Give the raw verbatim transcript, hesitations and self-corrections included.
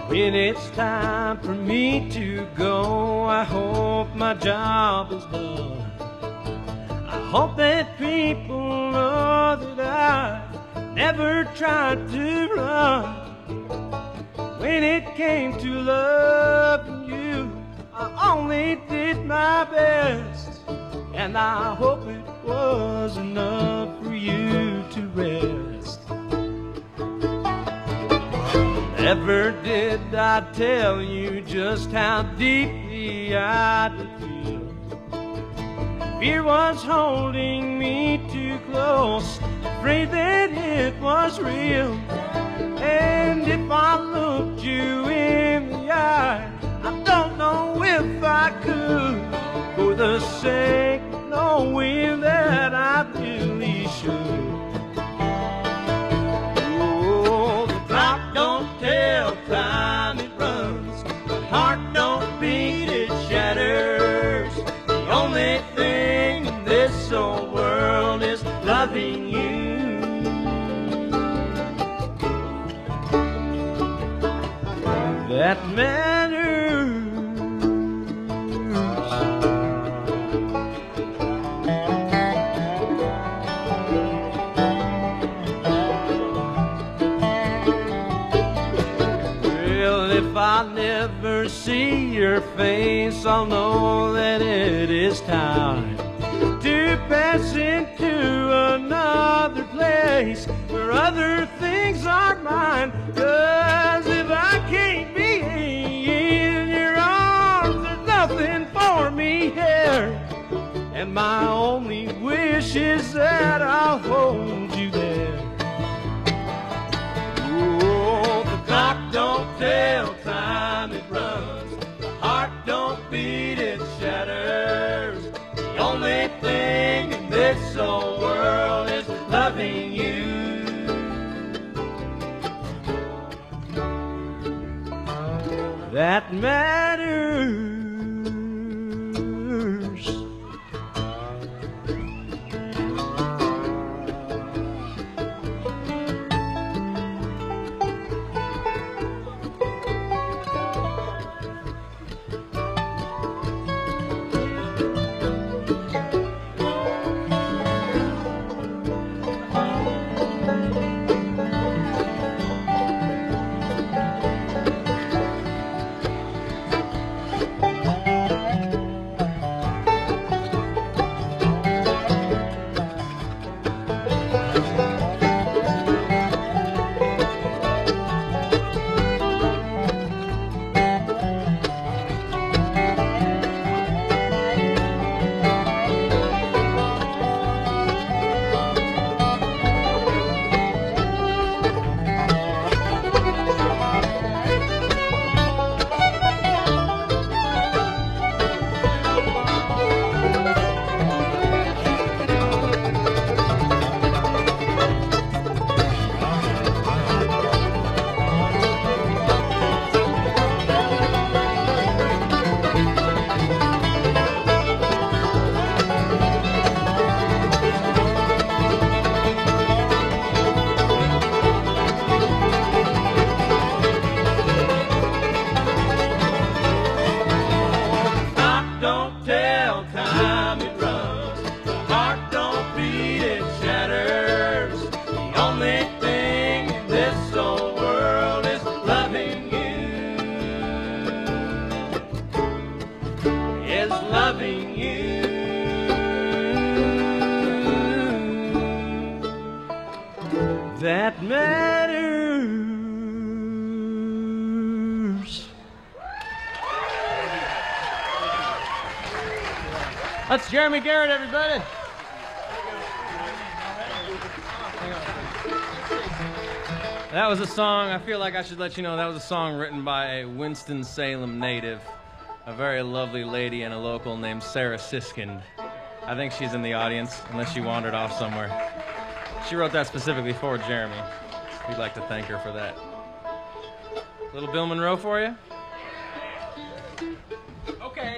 When it's time for me to go, I hope my job is done. I hope that people know that I never tried to run. When it came to loving you, I only did my best, and I hope it was enough for you to rest. Never did I tell you just how deeply I did feel. Fear was holding me too close, afraid that it was real. And if I looked you in the eye, I don't know if I could, for the sake of knowing that I really should. Oh, the clock don't tell time, it runs. The heart don't beat, it shatters. The only thing in this whole world is loving you. That matters. Well, if I never see your face, I'll know that it is time to pass into another place where other things are mine. 'Cause if I can't be in your arms, there's nothing for me here. And my only wish is that I'll hold you there. Oh, the clock don't tell time, it runs. The heart don't beat, it shatters. The only thing in this whole world is loving you. That matters. That matters. That's Jeremy Garrett, everybody. That was a song, I feel like I should let you know, that was a song written by a Winston-Salem native, a very lovely lady and a local named Sarah Siskind. I think she's in the audience, unless she wandered off somewhere. She wrote that specifically for Jeremy. We'd like to thank her for that. Little Bill Monroe for you.